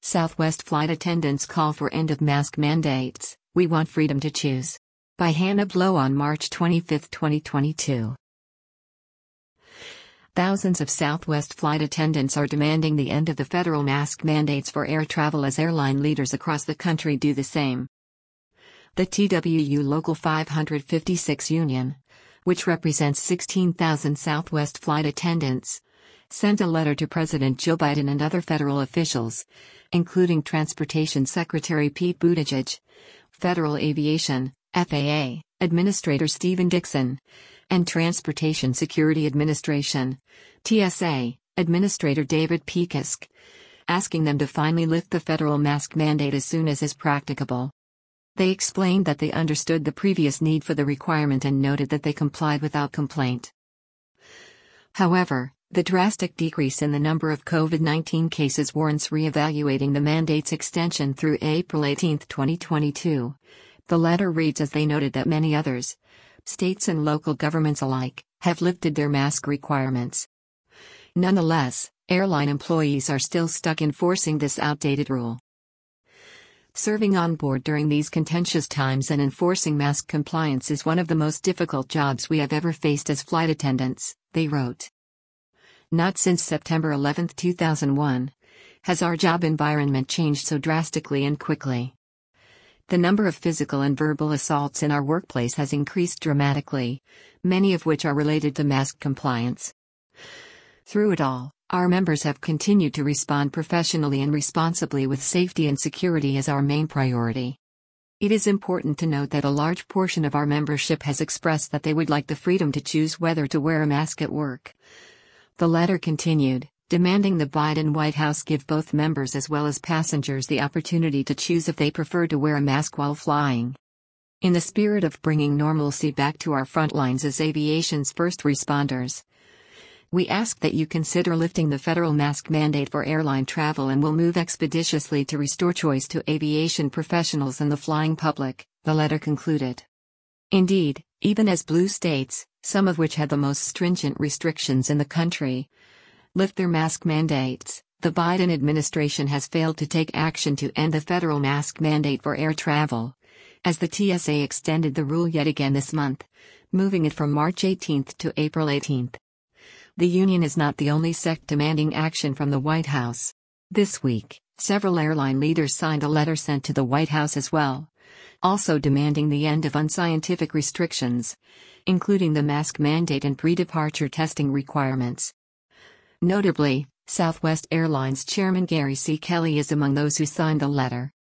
Southwest flight attendants call for end of mask mandates. We want freedom to choose. By Hannah Blow on March 25, 2022. Thousands of Southwest flight attendants are demanding the end of the federal mask mandates for air travel as airline leaders across the country do the same. The TWU Local 556 Union, which represents 16,000 Southwest flight attendants, sent a letter to President Joe Biden and other federal officials, including Transportation Secretary Pete Buttigieg, Federal Aviation (FAA) Administrator Stephen Dixon, and Transportation Security Administration (TSA) Administrator David Pekisk, asking them to finally lift the federal mask mandate as soon as is practicable. They explained that they understood the previous need for the requirement and noted that they complied without complaint. However, the drastic decrease in the number of COVID-19 cases warrants re-evaluating the mandate's extension through April 18, 2022. The letter reads as they noted that many others, states and local governments alike, have lifted their mask requirements. Nonetheless, airline employees are still stuck enforcing this outdated rule. Serving on board during these contentious times and enforcing mask compliance is one of the most difficult jobs we have ever faced as flight attendants, they wrote. Not since September 11, 2001, has our job environment changed so drastically and quickly. The number of physical and verbal assaults in our workplace has increased dramatically, many of which are related to mask compliance. Through it all, our members have continued to respond professionally and responsibly with safety and security as our main priority. It is important to note that a large portion of our membership has expressed that they would like the freedom to choose whether to wear a mask at work. The letter continued, demanding the Biden White House give both members as well as passengers the opportunity to choose if they prefer to wear a mask while flying. In the spirit of bringing normalcy back to our front lines as aviation's first responders, we ask that you consider lifting the federal mask mandate for airline travel and will move expeditiously to restore choice to aviation professionals and the flying public, the letter concluded. Indeed, even as blue states, some of which had the most stringent restrictions in the country, lift their mask mandates, the Biden administration has failed to take action to end the federal mask mandate for air travel, as the TSA extended the rule yet again this month, moving it from March 18 to April 18. The union is not the only sect demanding action from the White House. This week, several airline leaders signed a letter sent to the White House as well, also demanding the end of unscientific restrictions, including the mask mandate and pre-departure testing requirements. Notably, Southwest Airlines Chairman Gary C. Kelly is among those who signed the letter.